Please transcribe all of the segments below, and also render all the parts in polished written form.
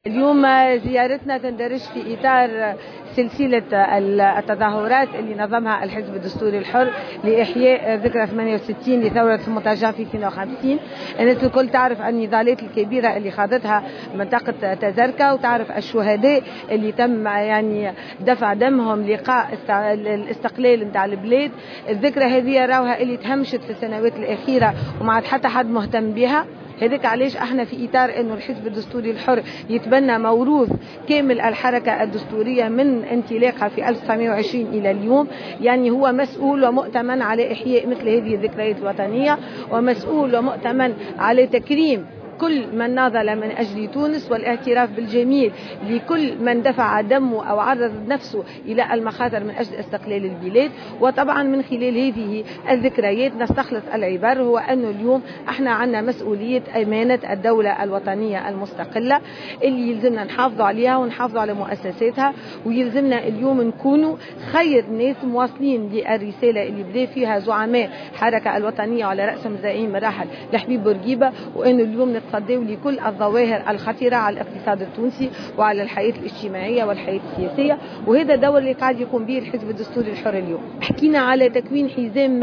اليوم زيارتنا تندرج في إطار سلسلة التظاهرات اللي نظمها الحزب الدستوري الحر لإحياء ذكرى 68 لثورة المتاجة في 52. الناس الكل تعرف النضالات الكبيرة اللي خاضتها منطقة تزركة، وتعرف الشهداء اللي تم يعني دفع دمهم لقاء الاستقلال نتاع البلاد. الذكرى هذه راوها اللي تهمشت في السنوات الأخيرة وما عاد حتى حد مهتم بها. هذاك علاش احنا في اطار انه الحزب الدستوري الحر يتبنى موروث كامل الحركه الدستوريه من انطلاقها في 1920 الى اليوم، يعني هو مسؤول ومؤتمن على احياء مثل هذه الذكريات الوطنيه، ومسؤول ومؤتمن على تكريم كل من ناضل من أجل تونس، والاعتراف بالجميل لكل من دفع دمه أو عرض نفسه إلى المخاطر من أجل استقلال البلاد. وطبعا من خلال هذه الذكريات نستخلص العبر، هو أنه اليوم احنا عندنا مسؤولية أمانة الدولة الوطنية المستقلة اللي يلزمنا نحافظوا عليها ونحافظوا على مؤسساتها، ويلزمنا اليوم نكونوا خير ناس مواصلين للرسالة اللي بدا فيها زعماء حركة الوطنية على رأسهم زعيم الراحل لحبيب بورقيبة، وأنه اليوم نتصدوا لكل الظواهر الخطيرة على الاقتصاد التونسي وعلى الحياة الاجتماعية والحياة السياسية. وهذا الدور اللي قاعد يقوم به الحزب الدستوري الحر اليوم. حكينا على تكوين حزام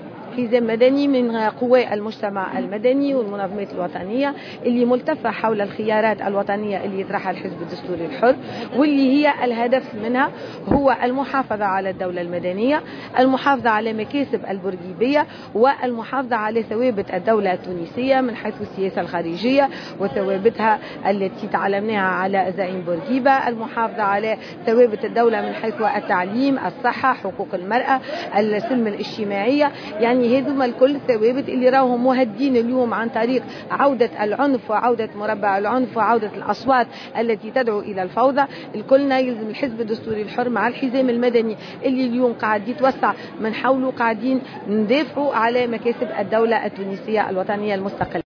مدني من قوى المجتمع المدني والمنظمات الوطنية اللي ملتفة حول الخيارات الوطنية اللي يطرحها الحزب الدستوري الحر، واللي هي الهدف منها هو المحافظة على الدولة المدنية، المحافظة على مكاسب البورقيبية، والمحافظة على ثوابت الدولة التونسية من حيث السياسة الخارجية وثوابتها التي تعلمناها على زعيم بورقيبة، المحافظة على ثوابت الدولة من حيث التعليم، الصحة، حقوق المرأة، السلم الاجتماعية. يعني هذوما الكل ثوابت اللي راهم مهدين اليوم عن طريق عودة العنف وعودة مربع العنف وعودة الأصوات التي تدعو إلى الفوضى. الكلنا يلزم الحزب الدستوري الحر مع الحزام المدني اللي اليوم قاعد يتوسع من حوله قاعدين ندافعوا على مكاسب الدولة التونسية الوطنية المستقلة.